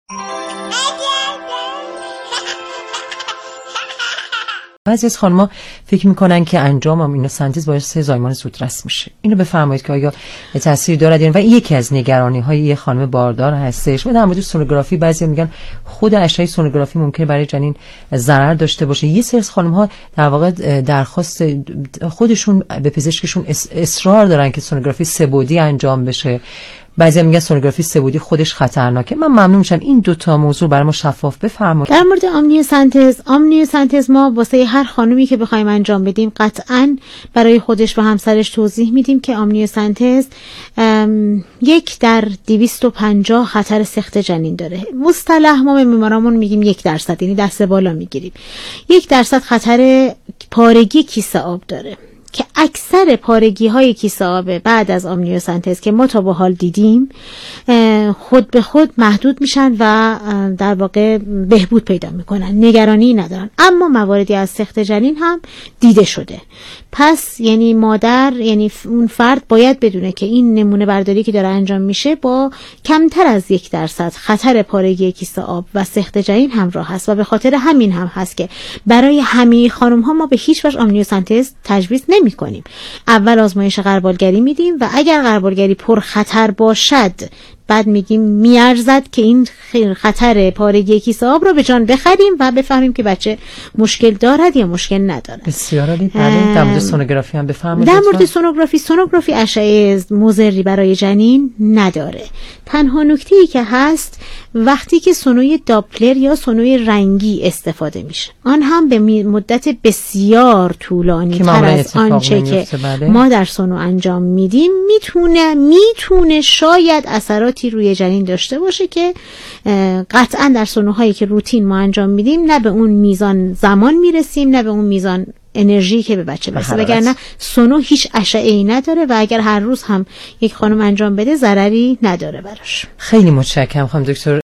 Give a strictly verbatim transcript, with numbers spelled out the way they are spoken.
بعضی از خانم‌ها فکر می‌کنن که انجام آمینوسنتز باعث زایمان زودرس میشه. اینو بفرمایید که آیا تأثیر دارد و این یکی از نگرانی‌های یه خانم باردار هستش. و در مورد سونوگرافی بعضی میگن خود اشعه سونوگرافی ممکنه برای جنین ضرر داشته باشه. یه سری از خانم‌ها در واقع درخواست خودشون به پزشکشون اصرار دارن که سونوگرافی سه‌بعدی انجام بشه. بعضی میگن سونوگرافی سه‌بعدی خودش خطرناکه. من ممنون میشم این دو تا موضوع برای ما شفاف بفرمایید. در مورد آمنیوسنتز، آمنیوسنتز ما واسه هر خانومی که بخوایم انجام بدیم قطعاً برای خودش و همسرش توضیح میدیم که آمنیوسنتز یک در دویست و پنجاه خطر سقط جنین داره. مصطلح ما به بیمارامون میگیم یک درصد، یعنی دست بالا میگیریم. یک درصد خطر پارگی کیسه آب داره که اکثر پارگی های کیسه آب بعد از آمنیوسنتز که ما تا به حال دیدیم خود به خود محدود میشن و در واقع بهبود پیدا میکنن، نگرانی ندارن. اما مواردی از سقط جنین هم دیده شده. پس یعنی مادر، یعنی اون فرد باید بدونه که این نمونه برداری که داره انجام میشه با کمتر از یک درصد خطر پارگی کیسه آب و سقط جنین همراه هست و به خاطر همین هم هست که برای همه خانم ها ما به هیچ وجه آمنیوسنتز تجویز نمی کنیم. اول آزمایش غربالگری میدیم و اگر غربالگری پر خطر باشد بعد میگیم میارزد که این خطر پارگی کیسه آب رو به جان بخریم و بفهمیم که بچه مشکل دارد یا مشکل ندارد. بسیار عالی. در مورد سونوگرافی هم بفرمایید. در مورد سونوگرافی، سونوگرافی اشعه مضری برای جنین نداره. تنها نکته‌ای که هست وقتی که سونوی داپلر یا سونوی رنگی استفاده میشه، آن هم به مدت بسیار طولانی تر از آنچه که ما در سونو انجام میدیم میتونه میتونه شاید اثراتی روی جنین داشته باشه که قطعا در سونوهایی که روتین ما انجام میدیم نه به اون میزان زمان میرسیم نه به اون میزان انرژی که به بچه برسه. وگرنه سونو هیچ اشعه‌ای نداره و اگر هر روز هم یک خانم انجام بده ضرری نداره براش. خیلی متشکرم خانم دکتر